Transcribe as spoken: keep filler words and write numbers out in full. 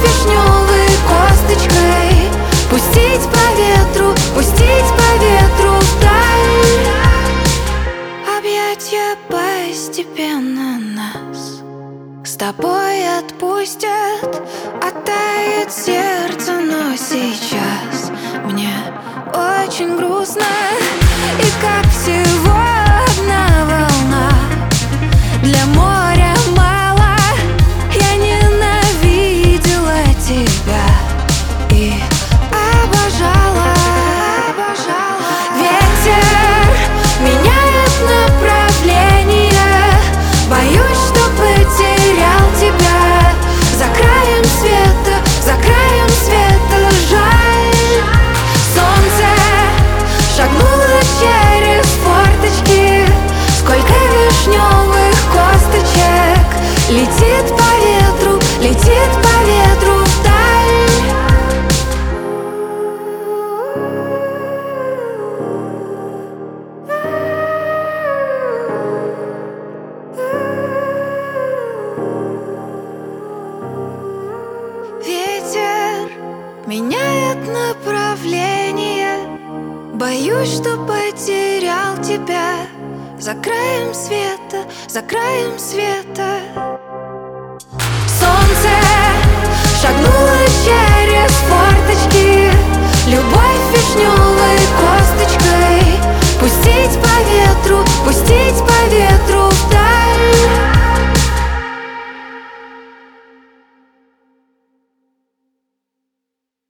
вишневой косточкой. Пустить по ветру, пустить по ветру вдаль. Объятья постепенно нас с тобой отпустят. Оттает сердце, но сейчас мне очень грустно. И как всего одна волна для моря мало. Я ненавидела тебя и обожала, обожала. Ветер меняет направление. Боюсь, что потерял тебя за краем света, за краем света. Жаль, солнце шагнуло через форточки. Сколько вишневых косточек летит по ветру, летит по ветру вдаль. Ветер меняет направление. Боюсь, что потерял тебя за краем света, за краем света. Солнце шагнуло через форточки. Любовь вишневой косточкой. Пустить по ветру, пустить по ветру вдаль.